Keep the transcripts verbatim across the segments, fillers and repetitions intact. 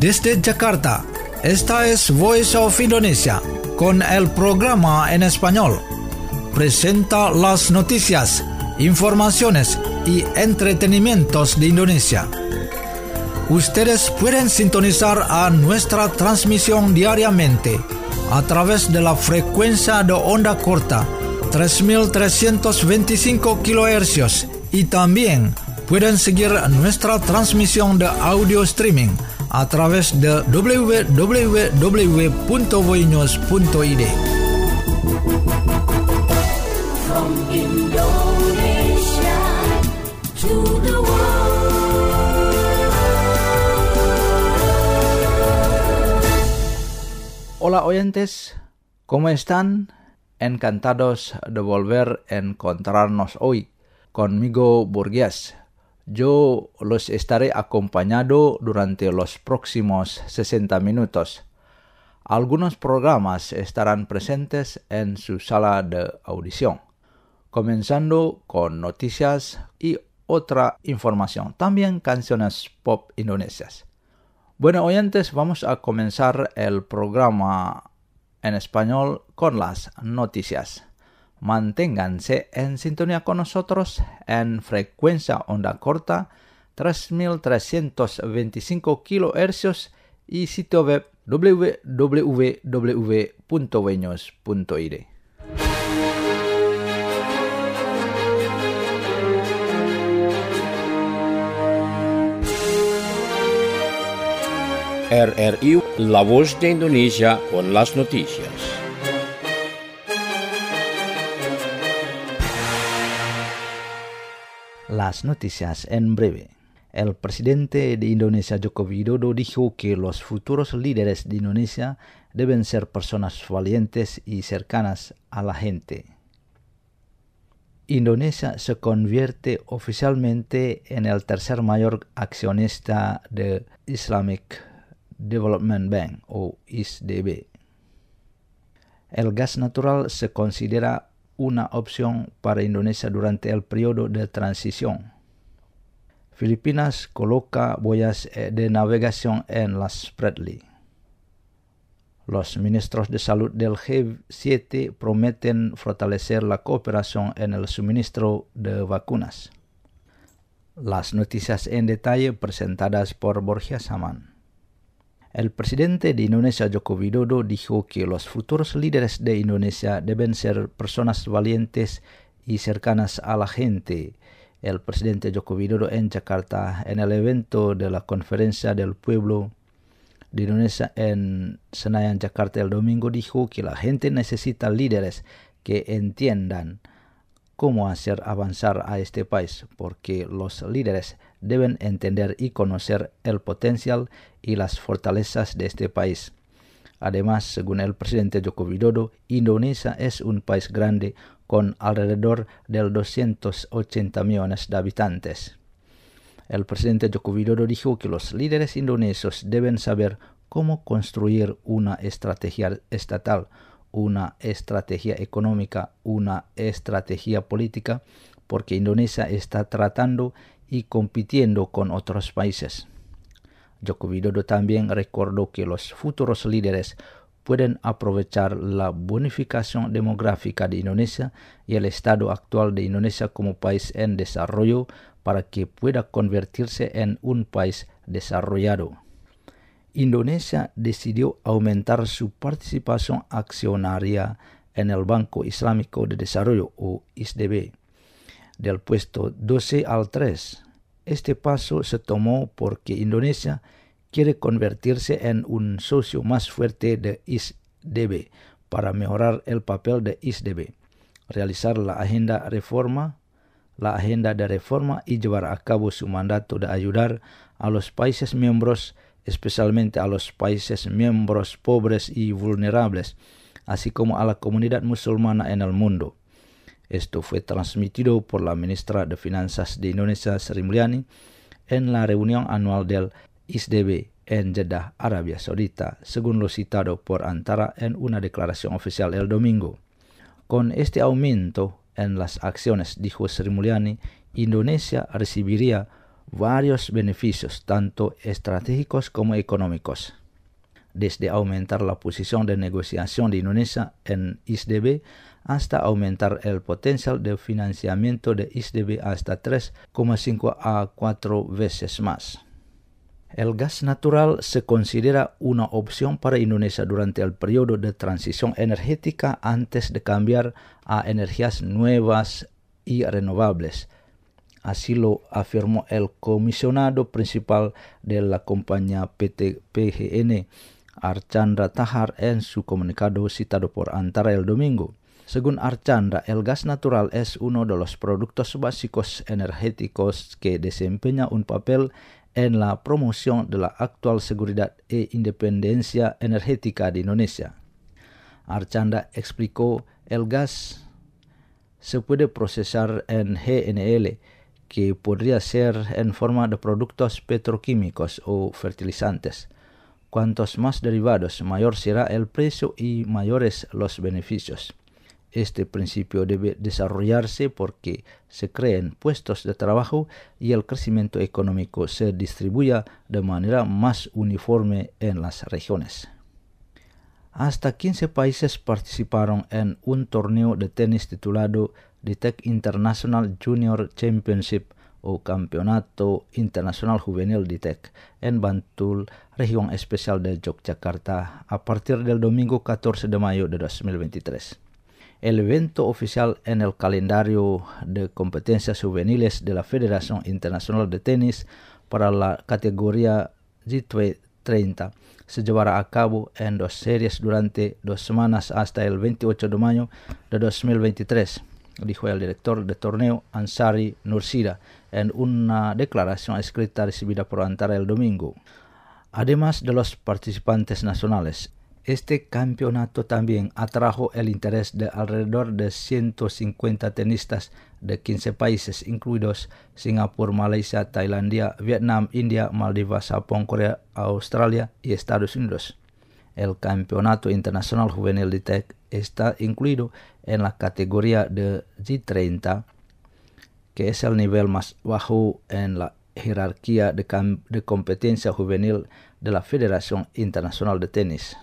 Desde Jakarta, esta es Voice of Indonesia, con el programa en español. Presenta las noticias, informaciones y entretenimientos de Indonesia. Ustedes pueden sintonizar a nuestra transmisión diariamente a través de la frecuencia de onda corta tres mil trescientos veinticinco kilohercios y también pueden seguir nuestra transmisión de audio streaming a través de doble u doble u doble u punto voinews punto i d. From Indonesia to the world. Hola oyentes, ¿cómo están? Encantados de volver a encontrarnos hoy conmigo, Burgués. Yo los estaré acompañando durante los próximos sesenta minutos. Algunos programas estarán presentes en su sala de audición, comenzando con noticias y otra información, también canciones pop indonesias. Bueno, oyentes, vamos a comenzar el programa en español con las noticias. Manténganse en sintonía con nosotros en frecuencia onda corta tres mil trescientos veinticinco kilohercios y sitio web doble u doble u doble u punto voinews punto i d. R R I, La Voz de Indonesia con las noticias. Las noticias en breve. El presidente de Indonesia, Joko Widodo, dijo que los futuros líderes de Indonesia deben ser personas valientes y cercanas a la gente. Indonesia se convierte oficialmente en el tercer mayor accionista de Islamic Development Bank o I S D B. El gas natural se considera una opción para Indonesia durante el periodo de transición. Filipinas coloca boyas de navegación en las Spratly. Los ministros de salud del G siete prometen fortalecer la cooperación en el suministro de vacunas. Las noticias en detalle presentadas por Borja Saman. El presidente de Indonesia, Joko Widodo, dijo que los futuros líderes de Indonesia deben ser personas valientes y cercanas a la gente. El presidente Joko Widodo en Jakarta, en el evento de la Conferencia del Pueblo de Indonesia en Senayan, Jakarta, el domingo, dijo que la gente necesita líderes que entiendan cómo hacer avanzar a este país, porque los líderes deben entender y conocer el potencial y las fortalezas de este país. Además, según el presidente Joko Widodo, Indonesia es un país grande con alrededor de doscientos ochenta millones de habitantes. El presidente Joko Widodo dijo que los líderes indonesios deben saber cómo construir una estrategia estatal, una estrategia económica, una estrategia política, porque Indonesia está tratando y compitiendo con otros países. Joko Widodo también recordó que los futuros líderes pueden aprovechar la bonificación demográfica de Indonesia y el estado actual de Indonesia como país en desarrollo para que pueda convertirse en un país desarrollado. Indonesia decidió aumentar su participación accionaria en el Banco Islámico de Desarrollo o I S D B del puesto doce al tres. Este paso se tomó porque Indonesia quiere convertirse en un socio más fuerte de I S D B para mejorar el papel de I S D B, realizar la agenda reforma, la agenda de reforma y llevar a cabo su mandato de ayudar a los países miembros, especialmente a los países miembros pobres y vulnerables, así como a la comunidad musulmana en el mundo. Esto fue transmitido por la ministra de Finanzas de Indonesia, Sri Mulyani, en la reunión anual del I S D B en Jeddah, Arabia Saudita, según lo citado por Antara en una declaración oficial el domingo. Con este aumento en las acciones, dijo Sri Mulyani, Indonesia recibiría varios beneficios, tanto estratégicos como económicos, desde aumentar la posición de negociación de Indonesia en I S D B hasta aumentar el potencial de financiamiento de I S D B hasta tres coma cinco a cuatro veces más. El gas natural se considera una opción para Indonesia durante el periodo de transición energética antes de cambiar a energías nuevas y renovables. Así lo afirmó el comisionado principal de la compañía P T P G N, Archandra Tahar, en su comunicado citado por Antara el domingo. Según Archandra, el gas natural es uno de los productos básicos energéticos que desempeña un papel en la promoción de la actual seguridad e independencia energética de Indonesia. Archandra explicó, el gas se puede procesar en G N L, que podría ser en forma de productos petroquímicos o fertilizantes. Cuantos más derivados, mayor será el precio y mayores los beneficios. Este principio debe desarrollarse porque se creen puestos de trabajo y el crecimiento económico se distribuya de manera más uniforme en las regiones. Hasta quince países participaron en un torneo de tenis titulado D T E C International Junior Championship o Campeonato Internacional Juvenil D T E C en Bantul, región especial de Yogyakarta, a partir del domingo catorce de mayo de dos mil veintitrés. El evento oficial en el calendario de competencias juveniles de la Federación Internacional de Tenis para la categoría G treinta se llevará a cabo en dos series durante dos semanas hasta el veintiocho de mayo de dos mil veintitrés, dijo el director de torneo Ansari Nursida en una declaración escrita recibida por Antara el domingo. Además de los participantes nacionales, este campeonato también atrajo el interés de alrededor de ciento cincuenta tenistas de quince países, incluidos Singapur, Malaysia, Tailandia, Vietnam, India, Maldivas, Japón, Corea, Australia y Estados Unidos. El Campeonato Internacional Juvenil de T E C está incluido en la categoría de G treinta, que es el nivel más bajo en la jerarquía de, de competencia juvenil de la Federación Internacional de Tenis.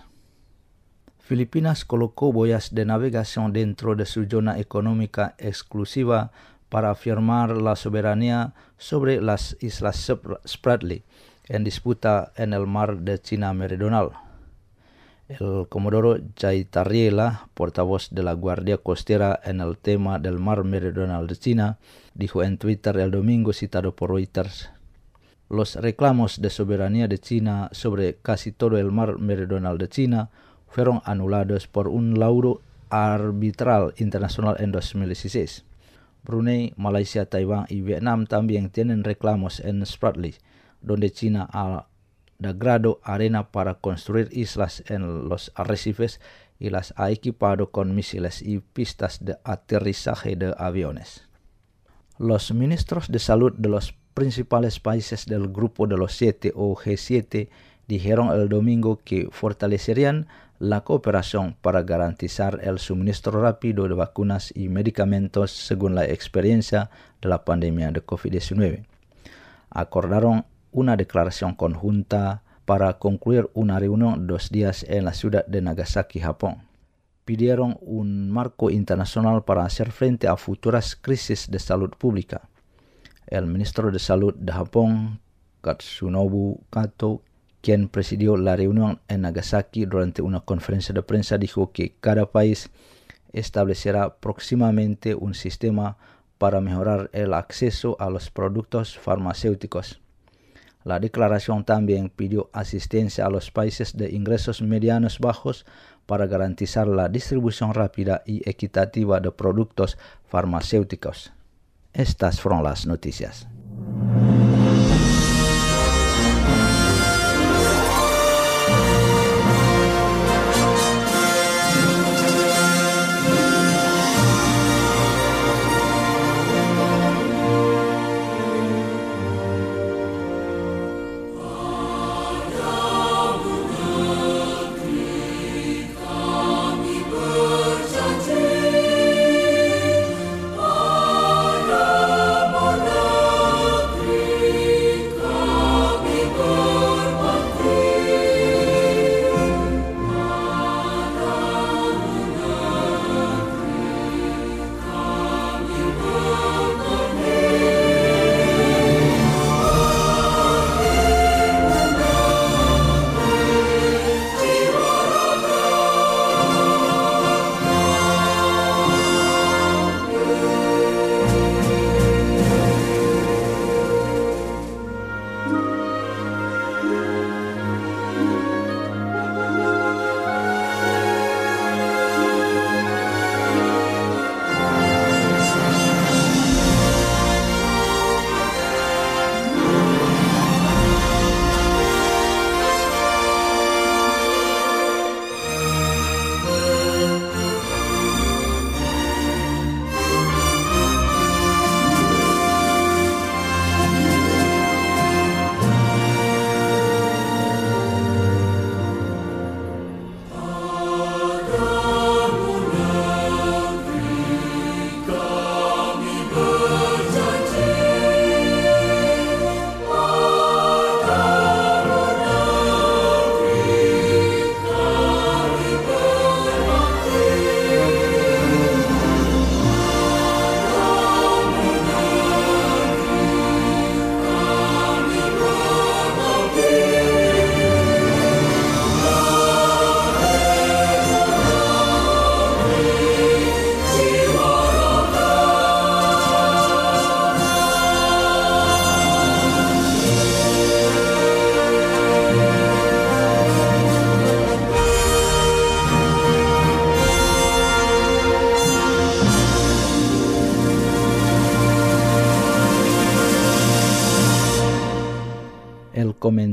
Filipinas colocó boyas de navegación dentro de su zona económica exclusiva para afirmar la soberanía sobre las islas Spratly en disputa en el mar de China Meridional. El comodoro Jaitarriela, portavoz de la Guardia Costera en el tema del mar meridional de China, dijo en Twitter el domingo, citado por Reuters: los reclamos de soberanía de China sobre casi todo el mar meridional de China fueron anulados por un laudo arbitral internacional en dos mil dieciséis. Brunei, Malaysia, Taiwán y Vietnam también tienen reclamos en Spratly, donde China ha degradado arena para construir islas en los arrecifes y las ha equipado con misiles y pistas de aterrizaje de aviones. Los ministros de salud de los principales países del Grupo de los Siete o G siete dijeron el domingo que fortalecerían la cooperación para garantizar el suministro rápido de vacunas y medicamentos según la experiencia de la pandemia de COVID diecinueve. Acordaron una declaración conjunta para concluir una reunión dos días en la ciudad de Nagasaki, Japón. Pidieron un marco internacional para hacer frente a futuras crisis de salud pública. El ministro de Salud de Japón, Katsunobu Kato, quien presidió la reunión en Nagasaki durante una conferencia de prensa, dijo que cada país establecerá próximamente un sistema para mejorar el acceso a los productos farmacéuticos. La declaración también pidió asistencia a los países de ingresos medianos bajos para garantizar la distribución rápida y equitativa de productos farmacéuticos. Estas fueron las noticias. Thank you.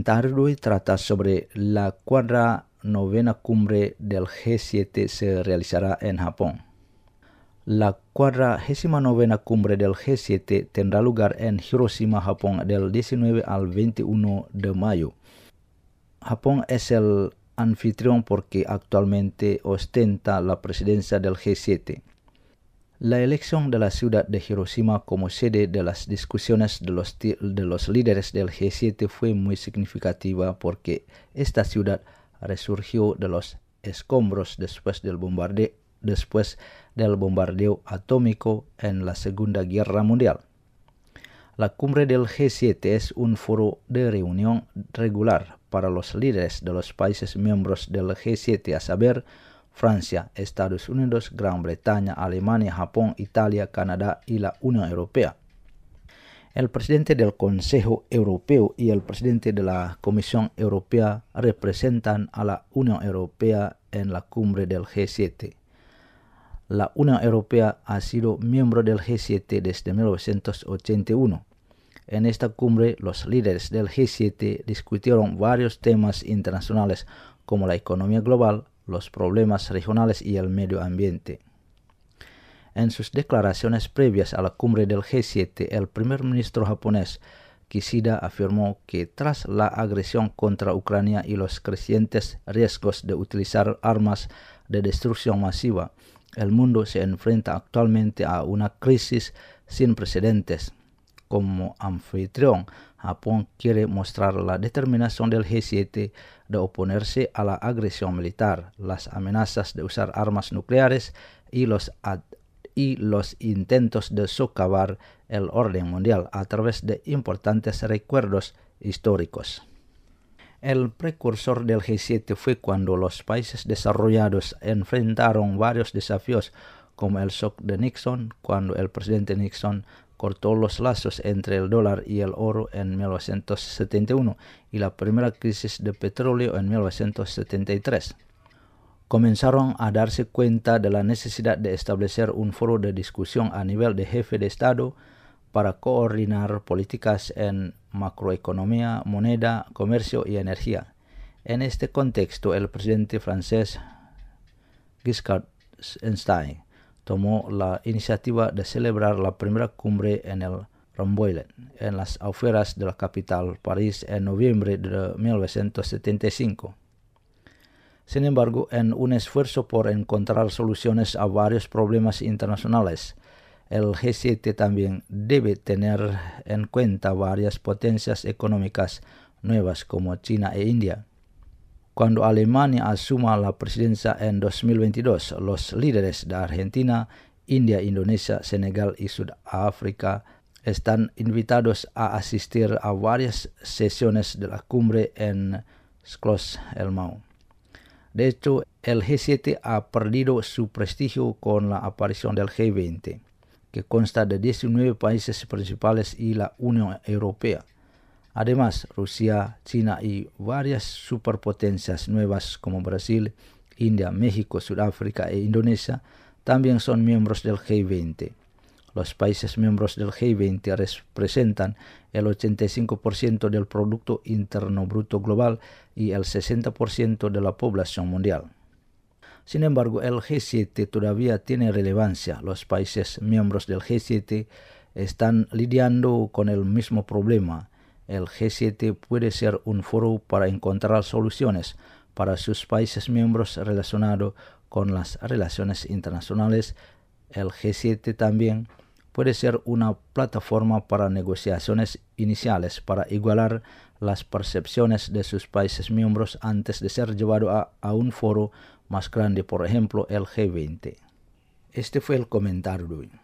comentario de hoy trata sobre la cuadra novena cumbre del G siete se realizará en Japón. La cuadragésima novena cumbre del G siete tendrá lugar en Hiroshima, Japón, del diecinueve al veintiuno de mayo. Japón es el anfitrión porque actualmente ostenta la presidencia del G siete. La elección de la ciudad de Hiroshima como sede de las discusiones de los, de los líderes del G siete fue muy significativa porque esta ciudad resurgió de los escombros después del bombardeo, después del bombardeo atómico en la Segunda Guerra Mundial. La cumbre del G siete es un foro de reunión regular para los líderes de los países miembros del G siete, a saber, Francia, Estados Unidos, Gran Bretaña, Alemania, Japón, Italia, Canadá y la Unión Europea. El presidente del Consejo Europeo y el presidente de la Comisión Europea representan a la Unión Europea en la cumbre del G siete. La Unión Europea ha sido miembro del G siete desde mil novecientos ochenta y uno. En esta cumbre, los líderes del G siete discutieron varios temas internacionales como la economía global, los problemas regionales y el medio ambiente. En sus declaraciones previas a la cumbre del G siete, el primer ministro japonés Kishida afirmó que tras la agresión contra Ucrania y los crecientes riesgos de utilizar armas de destrucción masiva, el mundo se enfrenta actualmente a una crisis sin precedentes. Como anfitrión, Japón quiere mostrar la determinación del G siete de oponerse a la agresión militar, las amenazas de usar armas nucleares y los, y los intentos de socavar el orden mundial a través de importantes recuerdos históricos. El precursor del G siete fue cuando los países desarrollados enfrentaron varios desafíos, como el shock de Nixon, cuando el presidente Nixon cortó los lazos entre el dólar y el oro en mil novecientos setenta y uno y la primera crisis de petróleo en mil novecientos setenta y tres. Comenzaron a darse cuenta de la necesidad de establecer un foro de discusión a nivel de jefe de Estado para coordinar políticas en macroeconomía, moneda, comercio y energía. En este contexto, el presidente francés Giscard d'Estaing tomó la iniciativa de celebrar la primera cumbre en el Rambouillet, en las afueras de la capital, París, en noviembre de mil novecientos setenta y cinco. Sin embargo, en un esfuerzo por encontrar soluciones a varios problemas internacionales, el G siete también debe tener en cuenta varias potencias económicas nuevas como China e India. Cuando Alemania asuma la presidencia en dos mil veintidós, los líderes de Argentina, India, Indonesia, Senegal y Sudáfrica están invitados a asistir a varias sesiones de la cumbre en Schloss-Elmau. De hecho, el G siete ha perdido su prestigio con la aparición del G veinte, que consta de diecinueve países principales y la Unión Europea. Además, Rusia, China y varias superpotencias nuevas como Brasil, India, México, Sudáfrica e Indonesia también son miembros del G veinte. Los países miembros del G veinte representan el ochenta y cinco por ciento del Producto Interno Bruto Global y el sesenta por ciento de la población mundial. Sin embargo, el G siete todavía tiene relevancia. Los países miembros del G siete están lidiando con el mismo problema. El G siete puede ser un foro para encontrar soluciones para sus países miembros relacionados con las relaciones internacionales. El G siete también puede ser una plataforma para negociaciones iniciales para igualar las percepciones de sus países miembros antes de ser llevado a, a un foro más grande, por ejemplo, el G veinte. Este fue el comentario de hoy.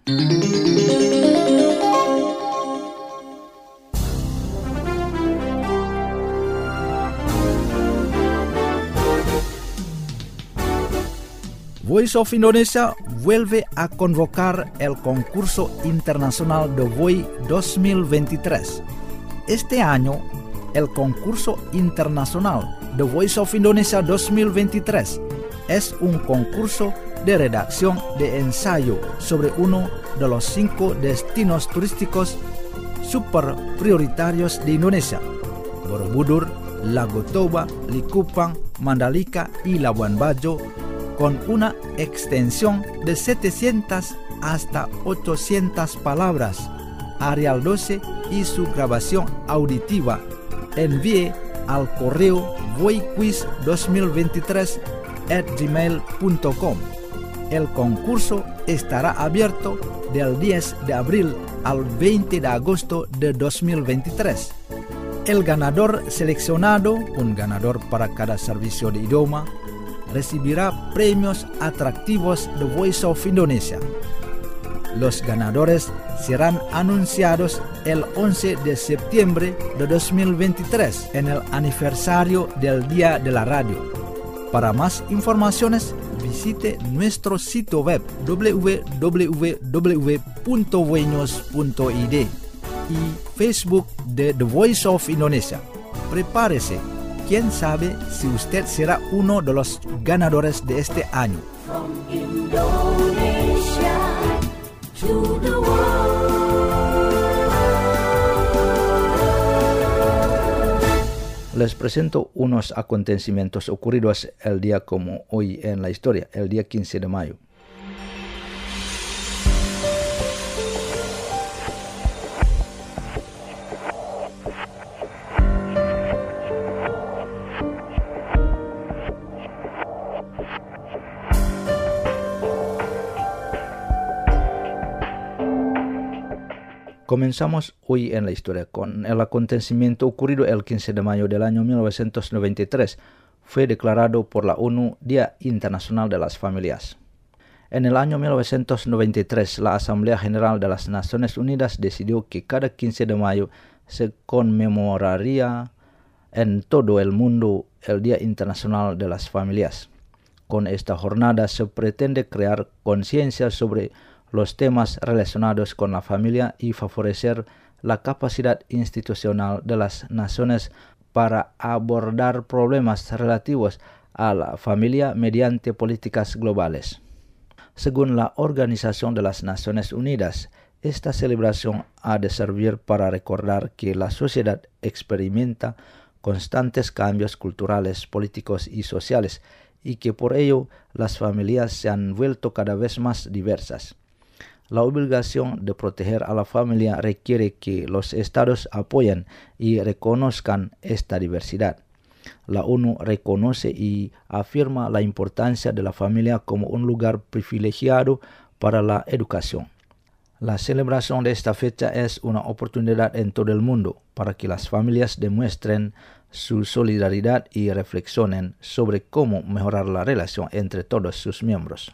Voice of Indonesia vuelve a convocar el concurso internacional de V O I dos mil veintitrés. Este año, el concurso internacional de Voice of Indonesia dos mil veintitrés es un concurso de redacción de ensayo sobre uno de los cinco destinos turísticos super prioritarios de Indonesia: Borobudur, Lago Toba, Likupang, Mandalika y Labuan Bajo, con una extensión de setecientas hasta ochocientas palabras. Arial doce y su grabación auditiva. Envíe al correo voiquiz dos mil veintitrés at gmail punto com. El concurso estará abierto del diez de abril al veinte de agosto de dos mil veintitrés. El ganador seleccionado, un ganador para cada servicio de idioma, recibirá premios atractivos de Voice of Indonesia. Los ganadores serán anunciados el once de septiembre de dos mil veintitrés en el aniversario del Día de la Radio. Para más informaciones, visite nuestro sitio web w w w punto voinos punto i d y Facebook de The Voice of Indonesia. Prepárese, quién sabe si usted será uno de los ganadores de este año. From Indonesia to the world. Les presento unos acontecimientos ocurridos el día como hoy en la historia, el día quince de mayo. Comenzamos hoy en la historia con el acontecimiento ocurrido el quince de mayo del año mil novecientos noventa y tres. Fue declarado por la ONU Día Internacional de las Familias. En el año mil novecientos noventa y tres, la Asamblea General de las Naciones Unidas decidió que cada quince de mayo se conmemoraría en todo el mundo el Día Internacional de las Familias. Con esta jornada se pretende crear conciencia sobre los temas relacionados con la familia y favorecer la capacidad institucional de las naciones para abordar problemas relativos a la familia mediante políticas globales. Según la Organización de las Naciones Unidas, esta celebración ha de servir para recordar que la sociedad experimenta constantes cambios culturales, políticos y sociales y que por ello las familias se han vuelto cada vez más diversas. La obligación de proteger a la familia requiere que los estados apoyen y reconozcan esta diversidad. La ONU reconoce y afirma la importancia de la familia como un lugar privilegiado para la educación. La celebración de esta fecha es una oportunidad en todo el mundo para que las familias demuestren su solidaridad y reflexionen sobre cómo mejorar la relación entre todos sus miembros.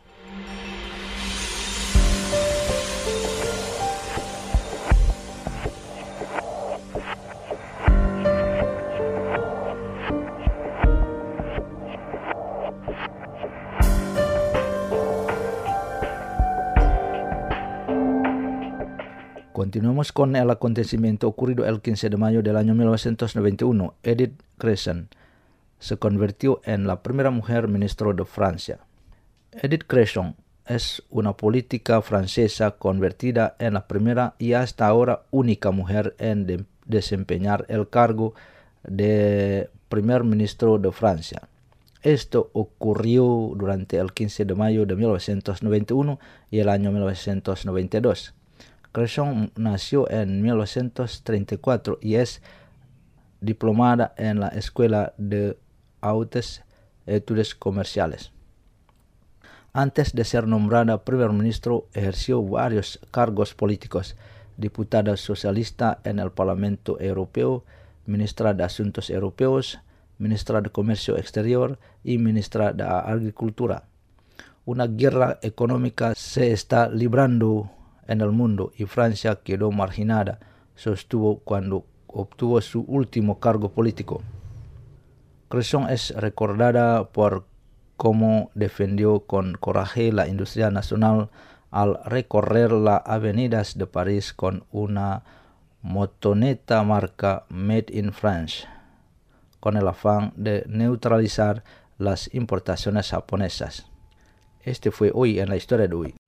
Continuamos con el acontecimiento ocurrido el quince de mayo del año mil novecientos noventa y uno. Edith Cresson se convirtió en la primera mujer ministra de Francia. Edith Cresson es una política francesa convertida en la primera y hasta ahora única mujer en de- desempeñar el cargo de primer ministro de Francia. Esto ocurrió durante el quince de mayo de mil novecientos noventa y uno y el año mil novecientos noventa y dos. Cresson nació en mil novecientos treinta y cuatro y es diplomada en la Escuela de Hautes Etudes Comerciales. Antes de ser nombrada primer ministro, ejerció varios cargos políticos: diputada socialista en el Parlamento Europeo, ministra de Asuntos Europeos, ministra de Comercio Exterior y ministra de Agricultura. Una guerra económica se está librando en el mundo y Francia quedó marginada, sostuvo cuando obtuvo su último cargo político. Cresson es recordada por cómo defendió con coraje la industria nacional al recorrer las avenidas de París con una motoneta marca Made in France, con el afán de neutralizar las importaciones japonesas. Este fue hoy en la historia de hoy.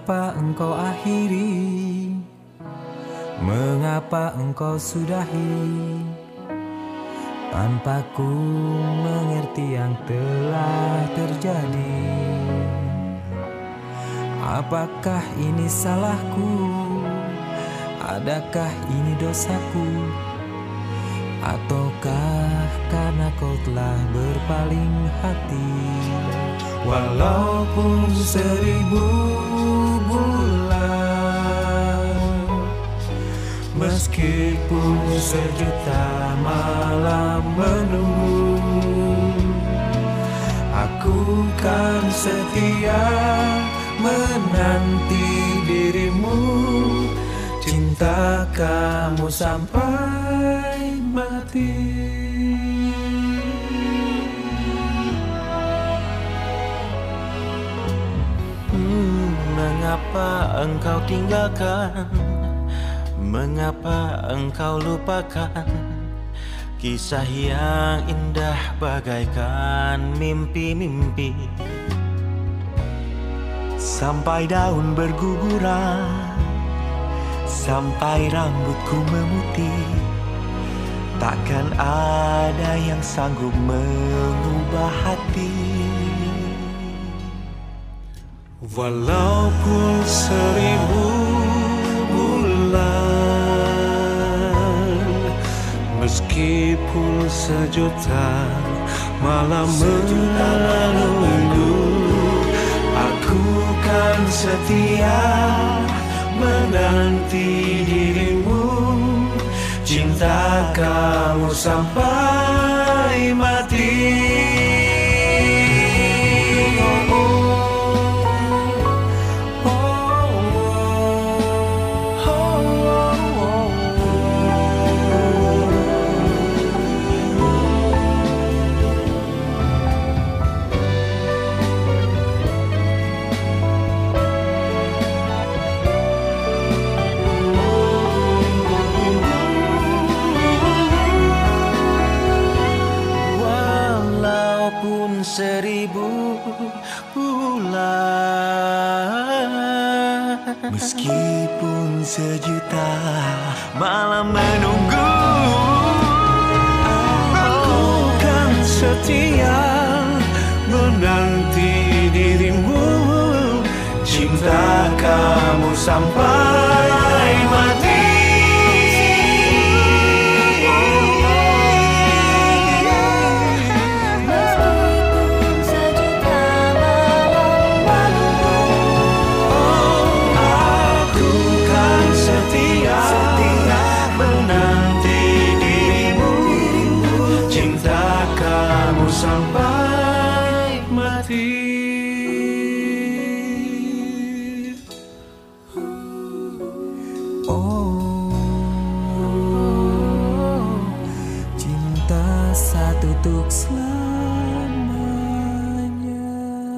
Mengapa engkau akhiri? Mengapa engkau sudahi? Tanpa ku mengerti yang telah terjadi. Apakah ini salahku? Adakah ini dosaku? Ataukah karena kau telah berpaling hati? Walaupun seribu bulan, meskipun sejuta malam menunggu, aku kan setia menanti dirimu. Cinta kamu sampai mati. Hmm, mengapa engkau tinggalkan? Mengapa engkau lupakan? Kisah yang indah bagaikan mimpi-mimpi. Sampai daun berguguran, sampai rambutku memutih, takkan ada yang sanggup mengubah hati. Walaupun seribu bulan, meskipun sejuta malam menunggu, aku kan setia menanti dirimu. Cinta kamu sampai mati. Seribu bulan, meskipun sejuta malam menunggu, aku kan setia menanti dirimu. Cinta kamu sampai mati. Sampai mati. Oh, cinta satu untuk selamanya.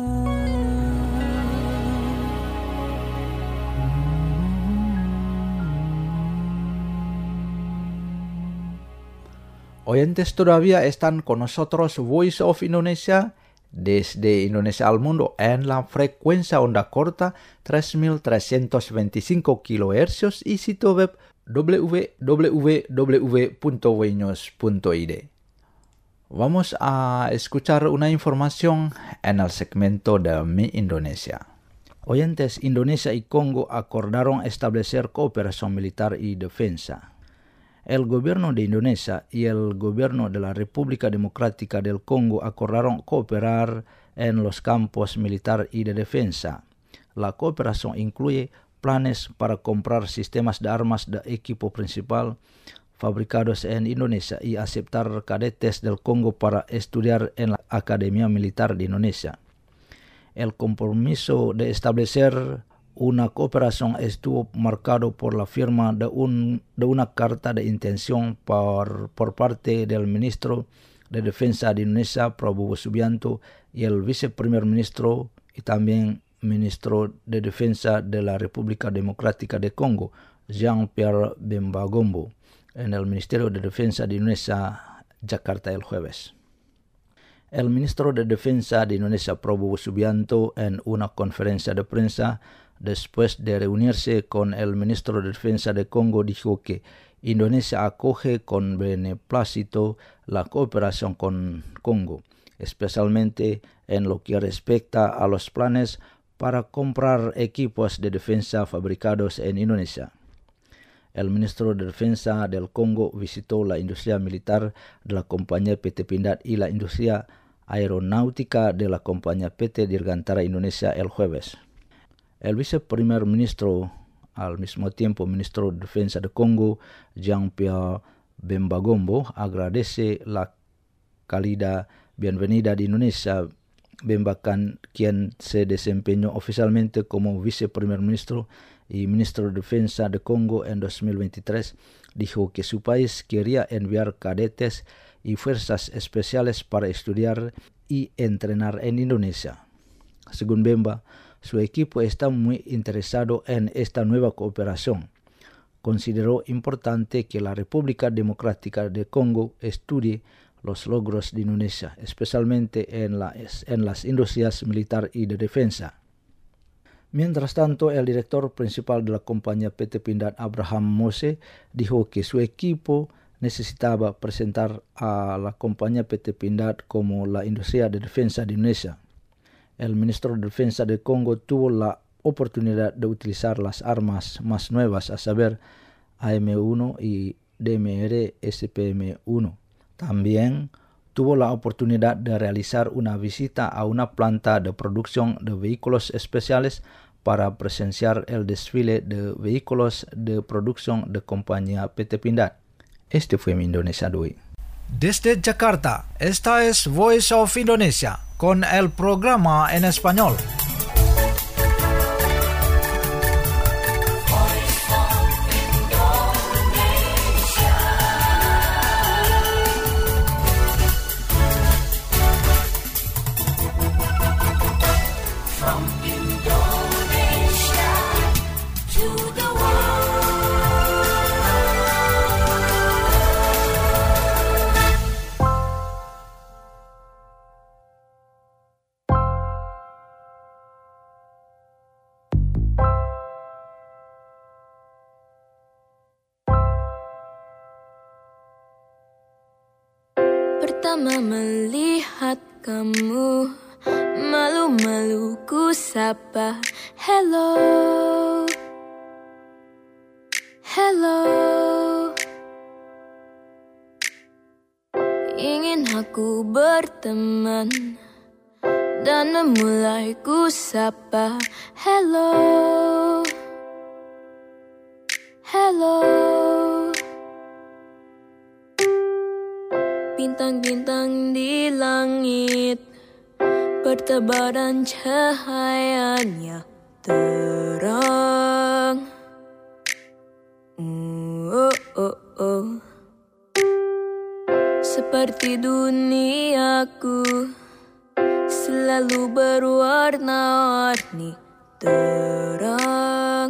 Oyentes todavía están con nosotros Voice of Indonesia desde Indonesia al mundo en la frecuencia onda corta tres mil trescientos veinticinco kilohercios y sitio web w w w punto voinews punto i d. Vamos a escuchar una información en el segmento de Mi Indonesia. Oyentes, Indonesia y Congo acordaron establecer cooperación militar y defensa. El gobierno de Indonesia y el gobierno de la República Democrática del Congo acordaron cooperar en los campos militar y de defensa. La cooperación incluye planes para comprar sistemas de armas de equipo principal fabricados en Indonesia y aceptar cadetes del Congo para estudiar en la Academia Militar de Indonesia. El compromiso de establecer una cooperación estuvo marcado por la firma de, un, de una carta de intención por, por parte del ministro de Defensa de Indonesia, Prabowo Subianto, y el viceprimer ministro y también ministro de Defensa de la República Democrática de Congo, Jean-Pierre Bemba Gombo, en el Ministerio de Defensa de Indonesia, Jakarta, el jueves. El ministro de Defensa de Indonesia, Prabowo Subianto, en una conferencia de prensa, Después de reunirse con el ministro de Defensa de Congo, dijo que Indonesia acoge con beneplácito la cooperación con Congo, especialmente en lo que respecta a los planes para comprar equipos de defensa fabricados en Indonesia. El ministro de Defensa del Congo visitó la industria militar de la compañía P T Pindad y la industria aeronáutica de la compañía P T Dirgantara Indonesia el jueves. El viceprimer ministro, al mismo tiempo ministro de Defensa de Congo, Jean-Pierre Bemba Gombo, agradece la cálida bienvenida de Indonesia. Bemba, quien se desempeñó oficialmente como viceprimer ministro y ministro de Defensa de Congo en dos mil veintitrés, dijo que su país quería enviar cadetes y fuerzas especiales para estudiar y entrenar en Indonesia. Según Bemba, su equipo está muy interesado en esta nueva cooperación. Consideró importante que la República Democrática de Congo estudie los logros de Indonesia, especialmente en, la, en las industrias militar y de defensa. Mientras tanto, el director principal de la compañía P T Pindad, Abraham Mose, dijo que su equipo necesitaba presentar a la compañía P T Pindad como la industria de defensa de Indonesia. El ministro de Defensa de Congo tuvo la oportunidad de utilizar las armas más nuevas, a saber A M uno y D M R S P M uno. También tuvo la oportunidad de realizar una visita a una planta de producción de vehículos especiales para presenciar el desfile de vehículos de producción de compañía P T Pindad. Este fue mi Indonesia de hoy. Desde Jakarta, esta es Voice of Indonesia con el programa en español. Pertama melihat kamu, malu-malu ku sapa, hello, hello. Ingin aku berteman dan memulai ku sapa, hello, hello. Bintang-bintang di langit bertebaran cahayanya terang. Oh, oh, oh. Seperti duniaku selalu berwarna-warni terang.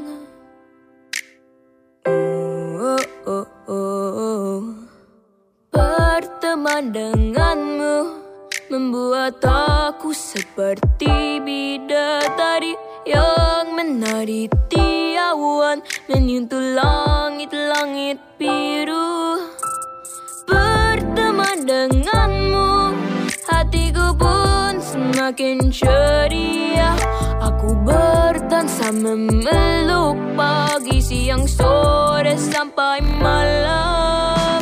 Oh, oh, oh. Berteman denganmu membuat aku seperti bidadari yang menari di awan, menyentuh langit-langit biru. Berteman denganmu, hatiku pun semakin ceria. Aku berdansa memeluk pagi, siang, sore sampai malam.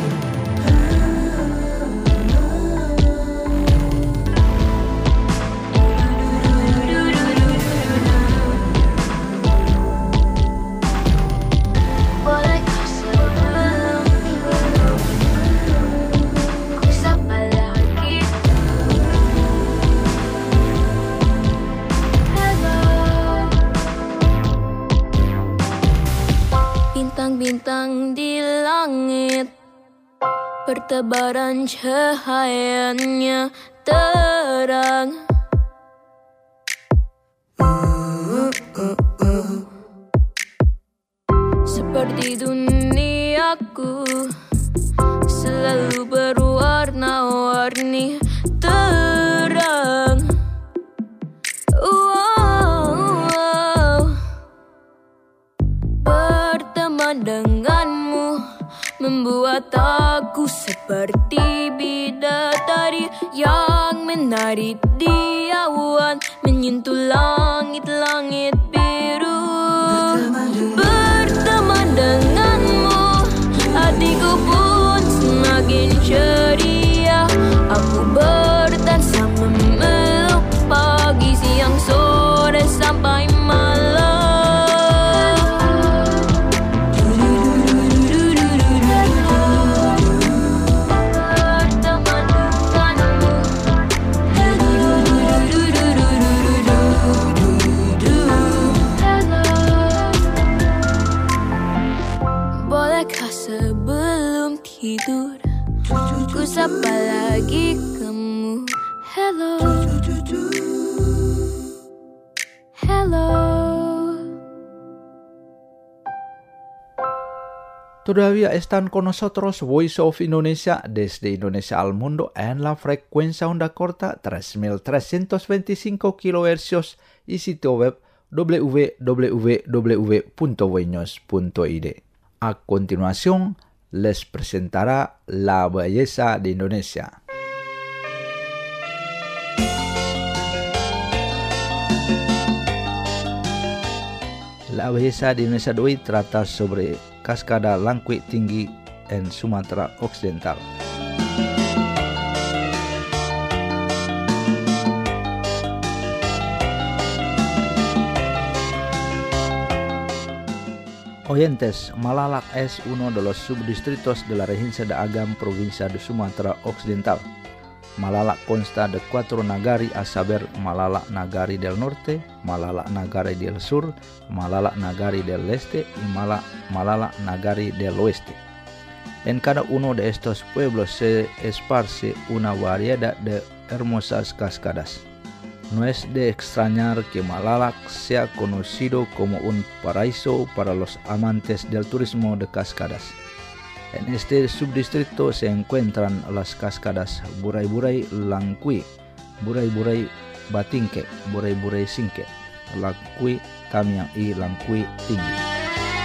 Bintang di langit bertebaran cahayanya terang. Uh, uh, uh. Seperti duniaku selalu berwarna-warni terang. Wow, wow. membuat aku seperti bidadari yang menari di awan menyentuh langit-langit biru. Berteman denganmu, hatiku pun semakin ceria. Aku berdansa memeluk pagi, siang, sore sampai malam. Bolehkah sebelum tidur ku sapa lagi kamu? Hello, hello. Todavía están con nosotros Voice of Indonesia desde Indonesia al mundo en la frecuencia onda corta tres mil trescientos veinticinco kilohercios y sitio web w w w punto voinews punto i d. A continuación, les presentará la belleza de Indonesia. La belleza de Indonesia de hoy trata sobre Cascada Langkwih Tinggi en Sumatera Occidental. Oyentes, Malalak es uno de los subdistritos de la región de Agam, provincia de Sumatera Occidental. Malalak consta de cuatro nagari, a saber Malalak Nagari del Norte, Malalak Nagari del Sur, Malalak Nagari del Este y Mala, Malalak Nagari del Oeste. En cada uno de estos pueblos se esparce una variedad de hermosas cascadas. No es de extrañar que Malalak sea conocido como un paraíso para los amantes del turismo de cascadas. En este subdistrito se encuentran las cascadas Burai-Burai Langkwih, Burai-Burai Batingke, Burai-Burai Singke, Langkwih Tamiang y Langkwih Tinggi.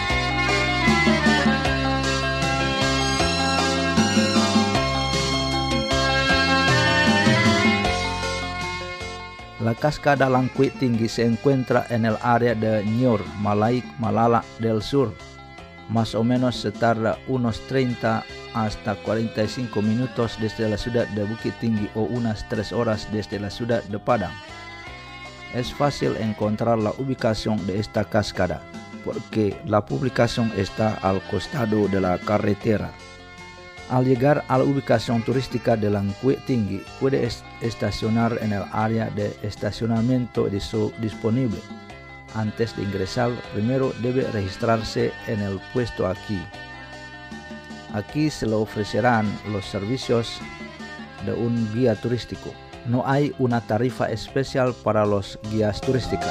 La cascada Langkwih Tinggi se encuentra en el área de Nyor, Malaik, Malalak del Sur. Más o menos se tarda unos treinta hasta cuarenta y cinco minutos desde la ciudad de Bukit Tinggi o unas tres horas desde la ciudad de Padang. Es fácil encontrar la ubicación de esta cascada porque la publicación está al costado de la carretera. Al llegar a la ubicación turística de Langkwih Tinggi, puede estacionar en el área de estacionamiento disponible. Antes de ingresar, primero debe registrarse en el puesto aquí. Aquí se le ofrecerán los servicios de un guía turístico. No hay una tarifa especial para los guías turísticos.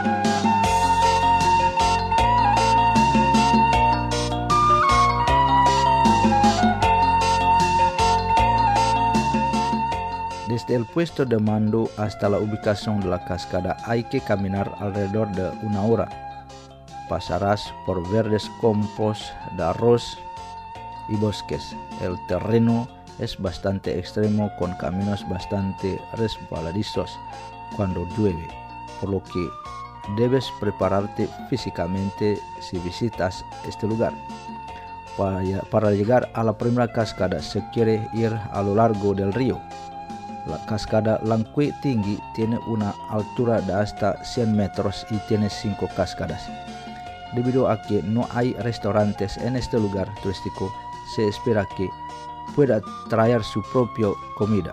Desde el puesto de mando hasta la ubicación de la cascada hay que caminar alrededor de una hora. Pasarás por verdes campos de arroz y bosques. El terreno es bastante extremo con caminos bastante resbaladizos cuando llueve, por lo que debes prepararte físicamente si visitas este lugar. Para, para llegar a la primera cascada se quiere ir a lo largo del río. La cascada Langkwih Tinggi tiene una altura de hasta cien metros y tiene cinco cascadas. Debido a que no hay restaurantes en este lugar turístico, se espera que pueda traer su propia comida.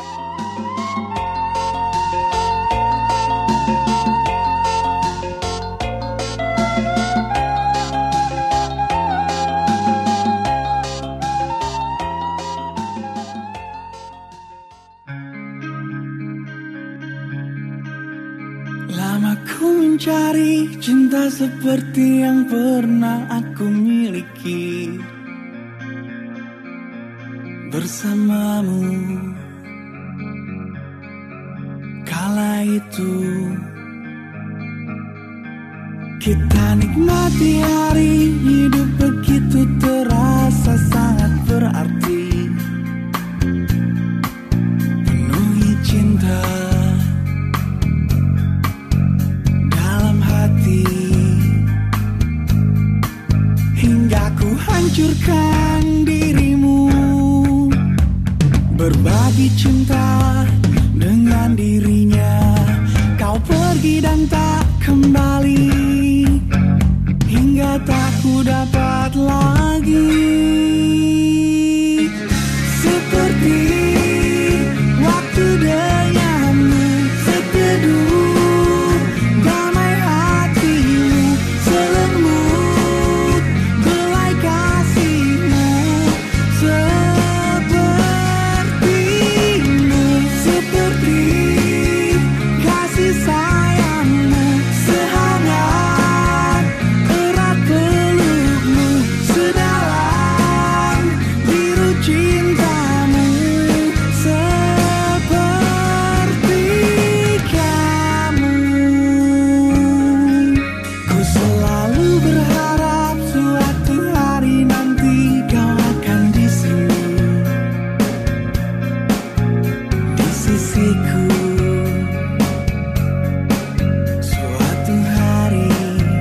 Lama ku mencari cinta seperti yang pernah aku miliki bersamamu. Kala itu kita nikmati hari hidup begitu terasa. Telah ku hancurkan dirimu, berbagi cinta dengan dirinya. Kau pergi dan tak kembali, hingga tak ku dapat lagi. Seperti waktu denganmu, seteduh damai hatimu, selembut belai kasihmu. Sepertimu, seperti kasih sayangmu, sehangat erat pelukmu, sedalam biru cintamu. Seperti kamu, ku selalu berharap suatu hari nanti kau akan di sini, di sisiku. Suatu hari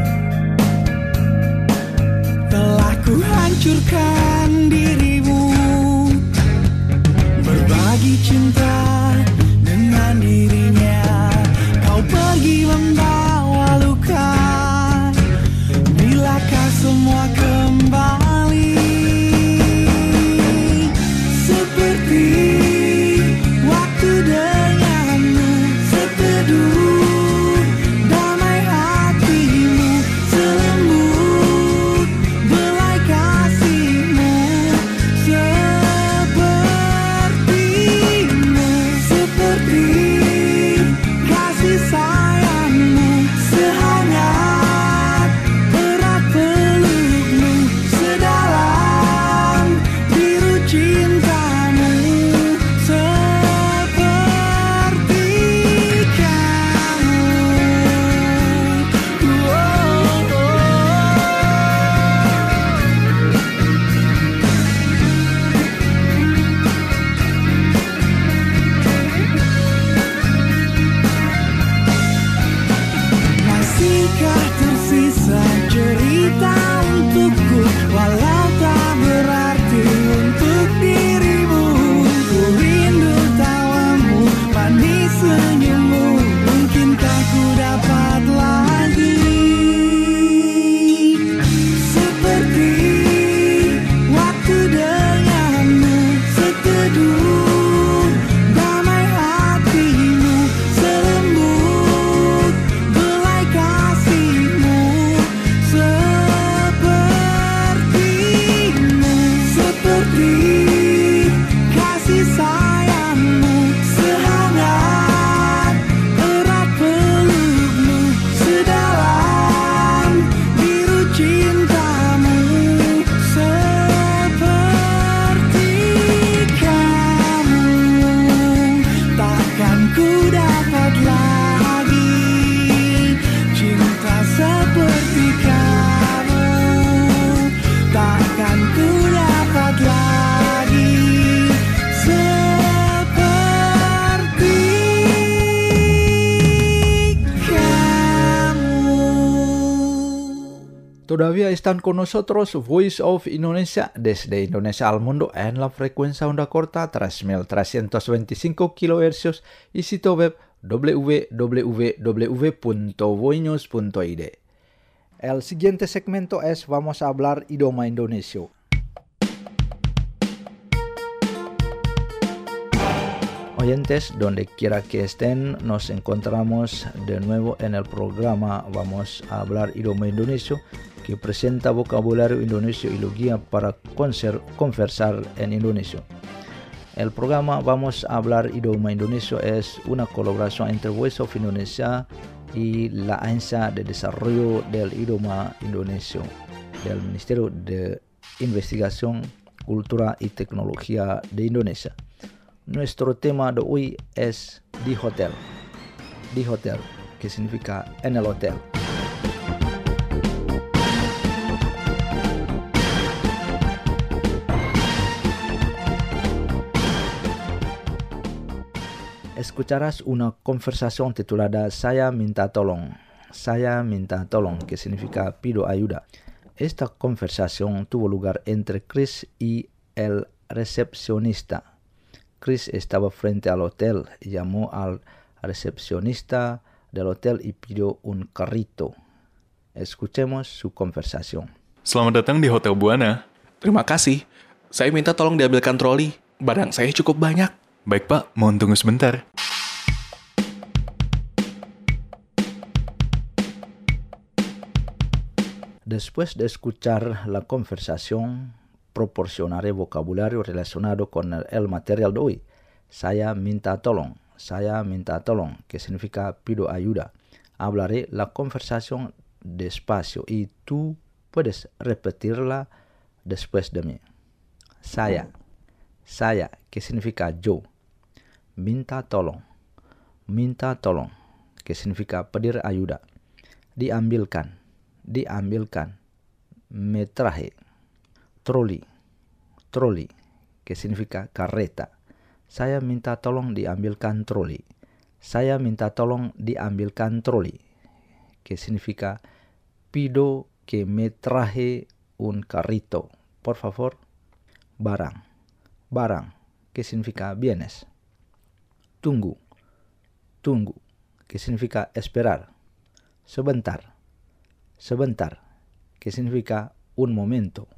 telah ku hancurkan dirimu, berbagi cinta dengan dirinya. Kau pergi membawa luka, bilakah semua kembali? Seperti waktu denganmu, seteduh damai hatimu, selembut belai kasihmu. Sepertimu, seperti kasih sayangmu, sehangat erat pelukmu, sedalam biru cintamu. Seperti kamu. Oh, oh. Masihkah tersisa cerita untukku, walau tak berarti untuk dirimu. Ku rindu tawamu, manis senyummu, mungkinkah ku dapat lagi? Seperti waktu denganmu, seteduh damai hatimu, selembut belai kasihmu. Sepertimu, seperti kasih sayangmu, sehangat erat pelukmu, sedalam biru cintamu. Seperti kamu, takkan ku dapat lagi cinta seperti kamu. Takkan ku dapat lagi seperti kamu. Todavía están con nosotros Voice of Indonesia desde Indonesia al mundo en la frecuencia onda corta tres mil trescientos veinticinco kilohercios y sitio web w w w punto voinews punto i d. El siguiente segmento es Vamos a hablar idioma Indonesia. Oyentes, donde quiera que estén, nos encontramos de nuevo en el programa Vamos a hablar idioma Indonesia, que presenta vocabulario indonesio y lo guía para conser- conversar en Indonesia. El programa Vamos a hablar idioma Indonesia es una colaboración entre Voice of Indonesia y la Agencia de Desarrollo del Idioma Indonesia del Ministerio de Investigación, Cultura y Tecnología de Indonesia. Nuestro tema de hoy es di hotel. Di hotel, que significa en el hotel. Escucharás una conversación titulada Saya minta tolong. Saya minta tolong, que significa pido ayuda. Esta conversación tuvo lugar entre Chris y el recepcionista. Chris estaba frente al hotel, llamó al recepcionista del hotel y pidió un carrito. Escuchemos su conversación. Selamat datang di Hotel Buana. Terima kasih. Saya minta tolong diambilkan troli. Barang saya cukup banyak. Baik Pak, mohon tunggu sebentar. Después de escuchar la conversación, proporcionaré vocabulario relacionado con el, el material de hoy. Saya minta tolong, saya minta tolong, que significa pido ayuda. Hablaré la conversación despacio y tú puedes repetirla después de mí. Saya, saya, que significa yo. Minta tolong, minta tolong, que significa pedir ayuda. Diambilkan, diambilkan, me traje. Troli, troli, que significa carreta. Saya minta tolong diambilkan troli. Saya minta tolong diambilkan troli, que significa pido que me traje un carrito. Por favor. Barang, barang, que significa bienes. Tunggu, tunggu, que significa esperar. Sebentar, sebentar, que significa un momento.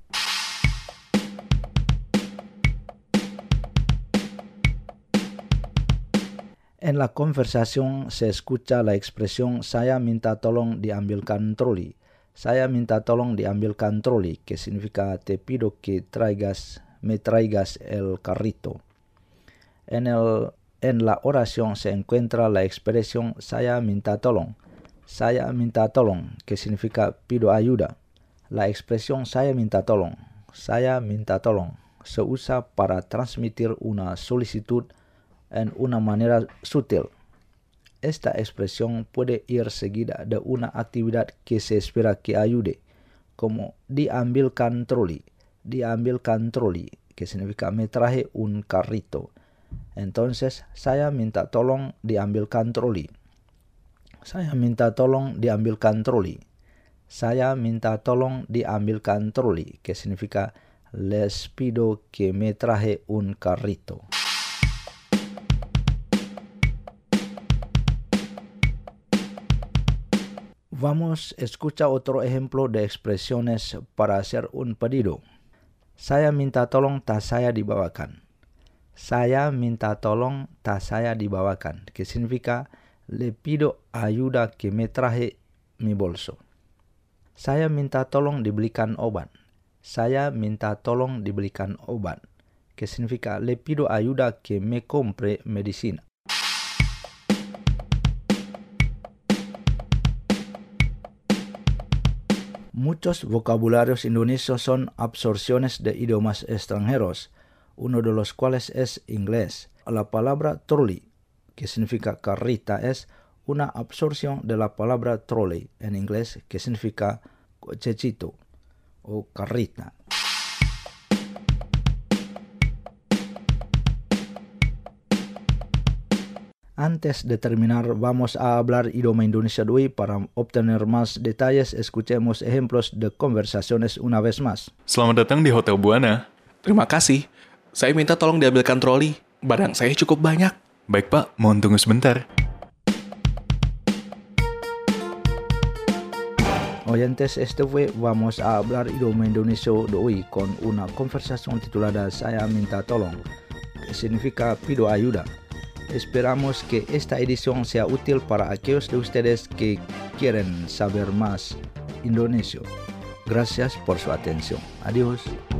En la conversación se escucha la expresión saya minta tolong diambilkan troli. Saya minta tolong diambilkan troli, que significa te pido que traigas, me traigas el carrito. En, el, en la oración se encuentra la expresión saya minta tolong. Saya minta tolong, que significa pido ayuda. La expresión saya minta tolong, saya minta tolong, se usa para transmitir una solicitud en una manera sutil. Esta expresión puede ir seguida de una actividad que se espera que ayude, como diambilkan troli, diambilkan troli, que significa me traje un carrito. Entonces, saya minta tolong diambilkan troli. Saya minta tolong diambilkan troli. Saya minta tolong diambilkan troli, que significa les pido que me traje un carrito. Vamos, escucha otro ejemplo de expresiones para hacer un pedido. Saya minta tolong tas saya dibawakan. Saya minta tolong tas saya dibawakan, que significa le pido ayuda que me traje mi bolso. Saya minta tolong dibelikan obat. Saya minta tolong dibelikan obat, que significa le pido ayuda que me compre medicina. Muchos vocabularios indonesios son absorciones de idiomas extranjeros, uno de los cuales es inglés. La palabra trolley, que significa carrita, es una absorción de la palabra trolley en inglés, que significa cochecito o carrita. Antes de terminar, vamos a hablar idioma Indonesia de hoy. Para obtener más detalles, escuchemos ejemplos de conversaciones una vez más. Selamat datang di Hotel Buana. Terima kasih. Saya minta tolong diambilkan troli. Barang saya cukup banyak. Baik Pak, mohon tunggu sebentar. Oyentes, este fue Vamos a hablar idioma Indonesia de hoy con una conversación titulada Saya minta tolong, que significa pido ayuda. Esperamos que esta edición sea útil para aquellos de ustedes que quieren saber más indonesio. Gracias por su atención. Adiós.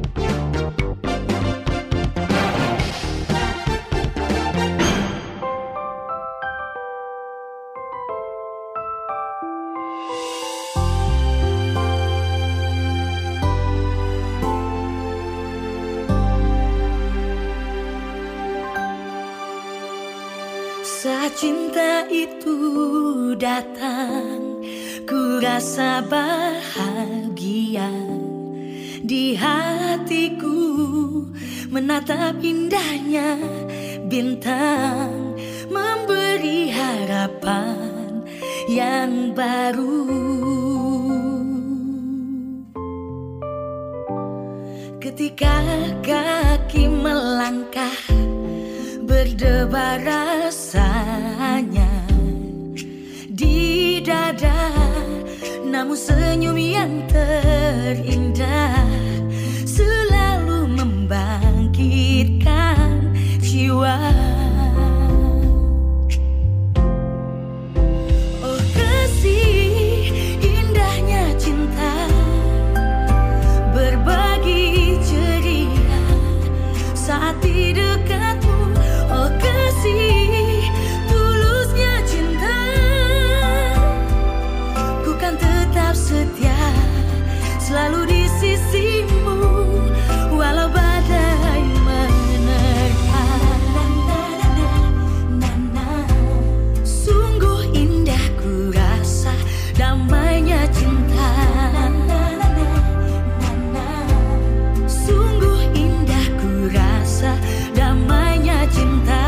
Saat cinta itu datang, ku rasa bahagia. Di hatiku menatap indahnya bintang, memberi harapan yang baru. Ketika kaki melangkah berdebar rasanya di dada, namun senyum yang terindah selalu membangkitkan jiwa. Oh kasih, indahnya cinta, berbagi ceria saat di dekatmu. Oh kasih, tulusnya cinta, ku kan tetap setia selalu di sisimu walau badai menerpa. Sungguh indah ku rasa damainya cinta. Sungguh indah ku rasa damainya cinta.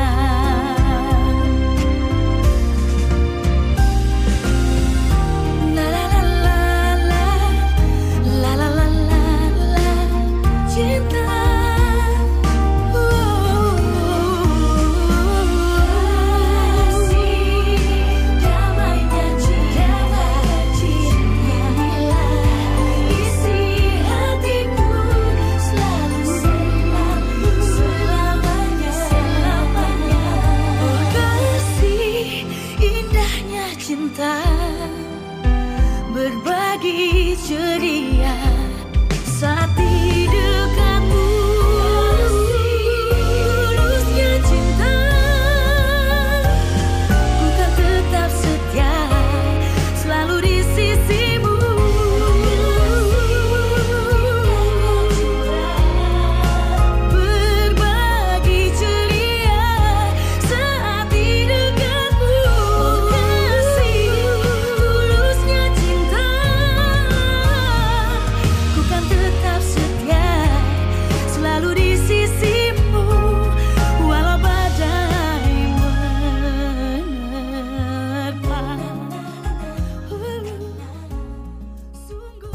La la la la la, la la la la la, cinta. Oh, damainya cinta, isi hatiku selalu selalu selamanya selamanya. Oh kasih, indahnya cinta, berbagi ceria saat di dekatmu. Tulusnya cinta, ku kan tetap setia selalu di sisimu. Berbagi ceria saat di dekatmu. Oh kasih, tulusnya cinta, ku kan tetap setia selalu di sisimu walau badai menerpa. Sungguh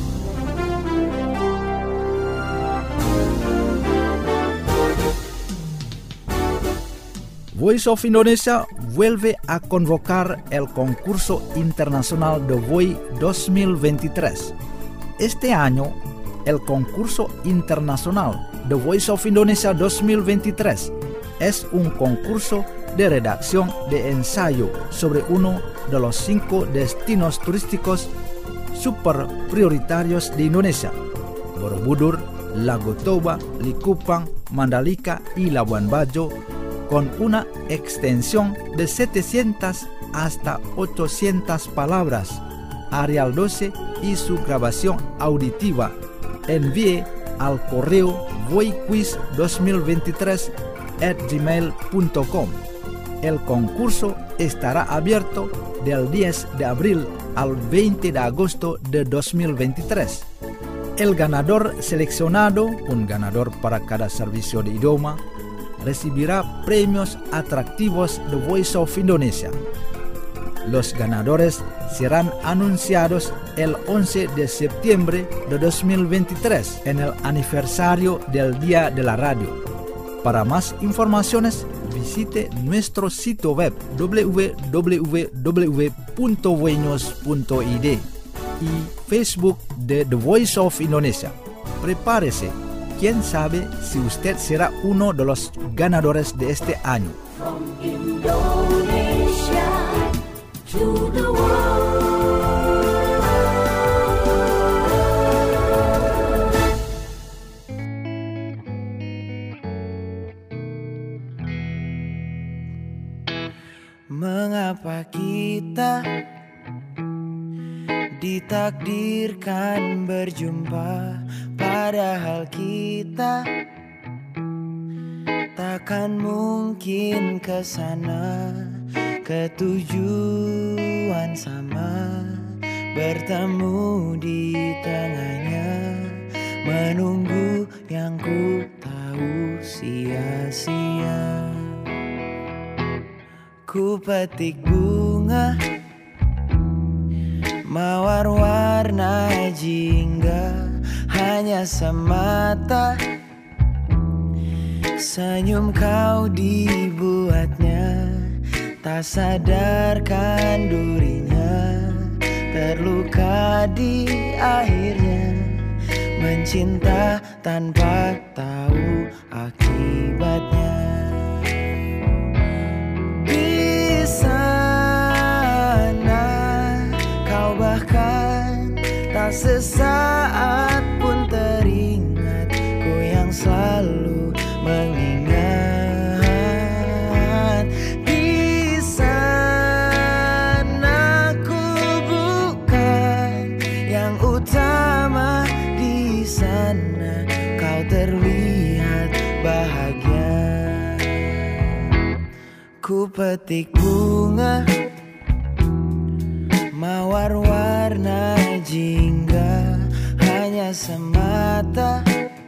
Voice of Indonesia vuelve a convocar el concurso internacional de Voy dos mil veintitrés. Este año, el concurso internacional The Voice of Indonesia dos mil veintitrés es un concurso de redacción de ensayo sobre uno de los cinco destinos turísticos super prioritarios de Indonesia: Borobudur, Lago Toba, Likupang, Mandalika y Labuan Bajo, con una extensión de setecientas hasta ochocientas palabras. Arial doce y su grabación auditiva. Envíe al correo voiquiz dos mil veintitrés at gmail punto com. El concurso estará abierto del diez de abril al veinte de agosto de dos mil veintitrés. El ganador seleccionado, un ganador para cada servicio de idioma, recibirá premios atractivos de Voice of Indonesia. Los ganadores serán anunciados el once de septiembre de dos mil veintitrés en el aniversario del Día de la Radio. Para más informaciones, visite nuestro sitio web w w w punto voinos punto i d y Facebook de The Voice of Indonesia. Prepárese, quién sabe si usted será uno de los ganadores de este año. From Indonesia to the world. Mengapa kita ditakdirkan berjumpa, padahal kita takkan mungkin ke sana, ke tujuan sama, bertemu di tengahnya, menunggu yang ku tahu sia-sia. Ku petik bunga mawar warna jingga, hanya hanya semata senyum kau dibuatnya, tak sadarkan durinya terluka di akhirnya, mencinta tanpa tahu akibatnya. Di sana kau bahkan tak sesaat pun teringat, ku yang selalu mengingat. Di sana ku bukan yang utama, di sana kau terlihat bahagia. Ku petik bunga mawar warna jingga, hanya semata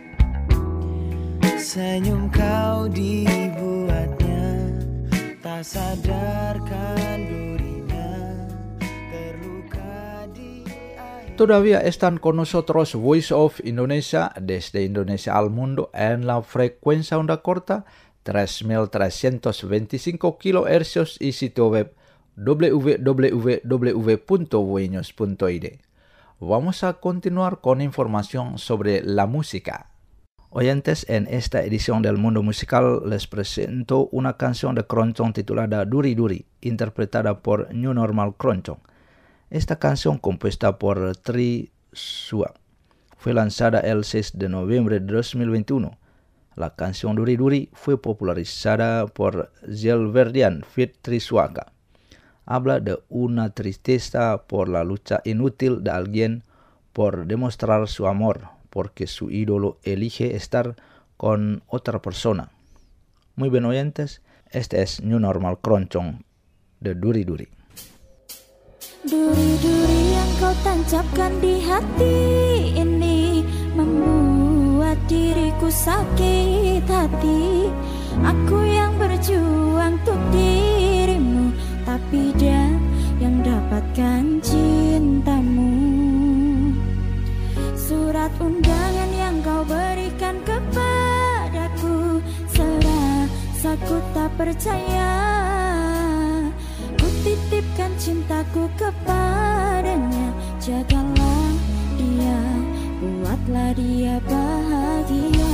senyum kau dibuatnya, tak sadarkan durinya terluka di akhir. Todavía están con nosotros Voice of Indonesia desde Indonesia al mundo en la frecuencia onda corta tres mil trescientos veinticinco kilohercios y sitio web w w w punto voinews punto i d. Vamos a continuar con información sobre la música. Oyentes, en esta edición del Mundo Musical les presento una canción de Keroncong titulada Duri Duri, interpretada por New Normal Keroncong. Esta canción, compuesta por Tri Sua, fue lanzada el seis de noviembre de dos mil veintiuno. La canción Duri Duri fue popularizada por Ziel Verdian feat. Triswaka. Habla de una tristeza por la lucha inútil de alguien por demostrar su amor, porque su ídolo elige estar con otra persona. Muy bien, oyentes, este es New Normal Keroncong de Duri Duri. Duri-duri yang kau tancapkan di hati ini membuat diriku sakit hati. Aku yang berjuang untuk dirimu, tapi dia yang dapatkan cintamu. Surat undangan yang kau berikan kepadaku, serasa ku tak percaya. Ku titipkan cintaku kepadanya, jagalah dia, buatlah dia bahagia.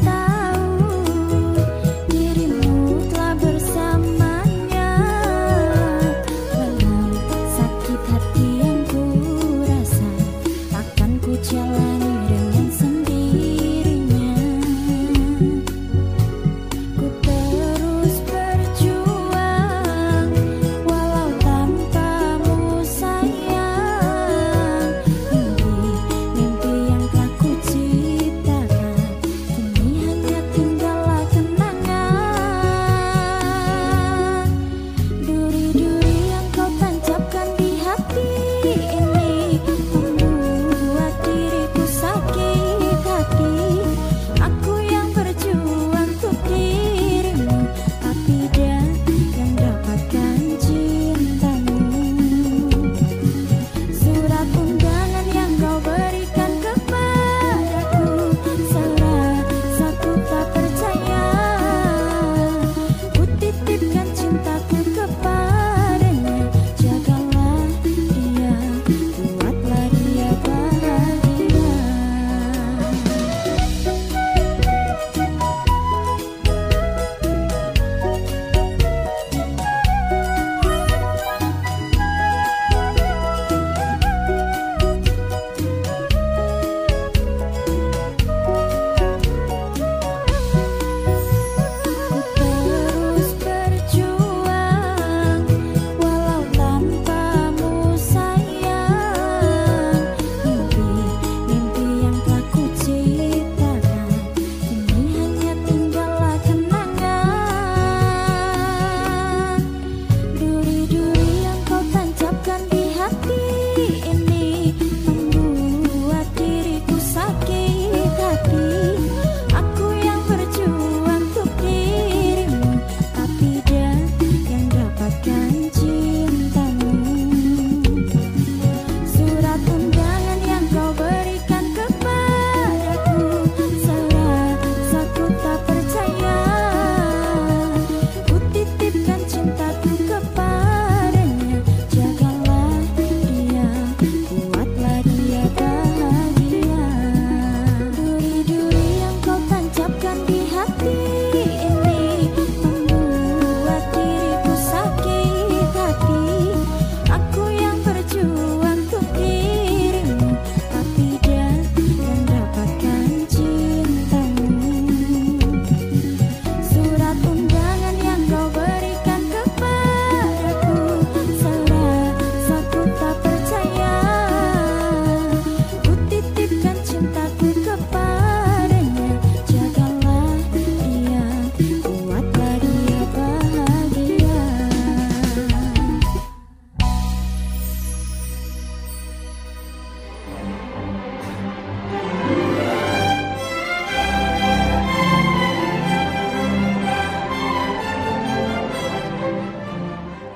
Dirimu telah bersamanya.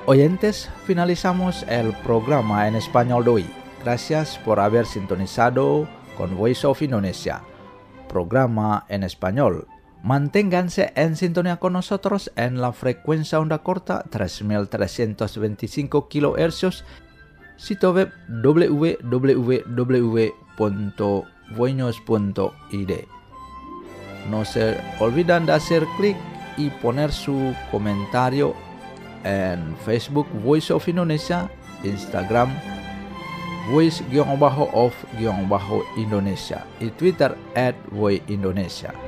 oyentes, finalizamos el programa en español de hoy. Gracias por haber sintonizado con Voice of Indonesia, programa en español. Manténganse en sintonía con nosotros en la frecuencia onda corta tres mil trescientos veinticinco kilohercios, sitio web w w w punto voinos punto i d. No se olvidan de hacer clic y poner su comentario en Facebook Voice of Indonesia, Instagram voice-of-indonesia y Twitter at voice indonesia.